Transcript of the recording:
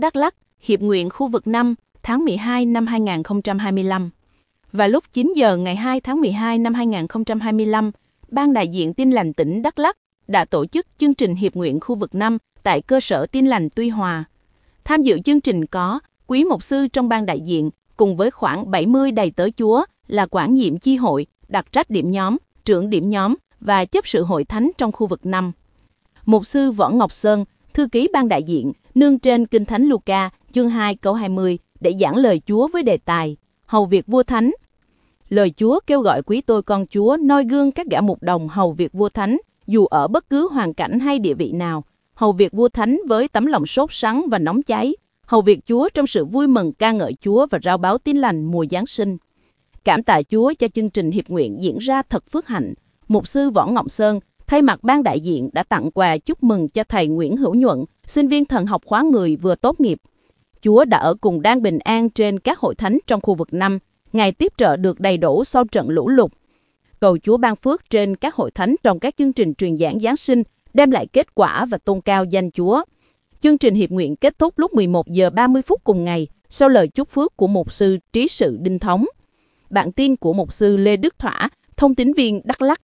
Đắk Lắk, Hiệp nguyện khu vực 5, tháng 12 năm 2025. Và lúc 9 giờ ngày 2 tháng 12 năm 2025, Ban đại diện Tin lành tỉnh Đắk Lắk đã tổ chức chương trình Hiệp nguyện khu vực 5 tại cơ sở Tin lành Tuy Hòa. Tham dự chương trình có quý mục sư trong ban đại diện cùng với khoảng 70 đầy tớ Chúa là quản nhiệm chi hội, đặc trách điểm nhóm, trưởng điểm nhóm và chấp sự hội thánh trong khu vực 5. Mục sư Võ Ngọc Sơn, thư ký ban đại diện, nương trên Kinh Thánh Luca, chương 2 câu 20 để giảng lời Chúa với đề tài Hầu việc vua thánh. Lời Chúa kêu gọi quý tôi con Chúa noi gương các gã mục đồng hầu việc vua thánh, dù ở bất cứ hoàn cảnh hay địa vị nào, hầu việc vua thánh với tấm lòng sốt sắng và nóng cháy, hầu việc Chúa trong sự vui mừng ca ngợi Chúa và rao báo tin lành mùa Giáng sinh. Cảm tạ Chúa cho chương trình hiệp nguyện diễn ra thật phước hạnh. Mục sư Võ Ngọc Sơn thay mặt ban đại diện đã tặng quà chúc mừng cho thầy Nguyễn Hữu Nhuận, sinh viên thần học khóa người vừa tốt nghiệp. Chúa đã ở cùng đang bình an trên các hội thánh trong khu vực 5, Ngài tiếp trợ được đầy đủ sau trận lũ lụt. Cầu Chúa ban phước trên các hội thánh trong các chương trình truyền giảng Giáng sinh, đem lại kết quả và tôn cao danh Chúa. Chương trình hiệp nguyện kết thúc lúc 11 giờ 30 phút cùng ngày sau lời chúc phước của mục sư Trí sự Đinh Thống. Bản tin của mục sư Lê Đức Thỏa, thông tín viên Đắk Lắk.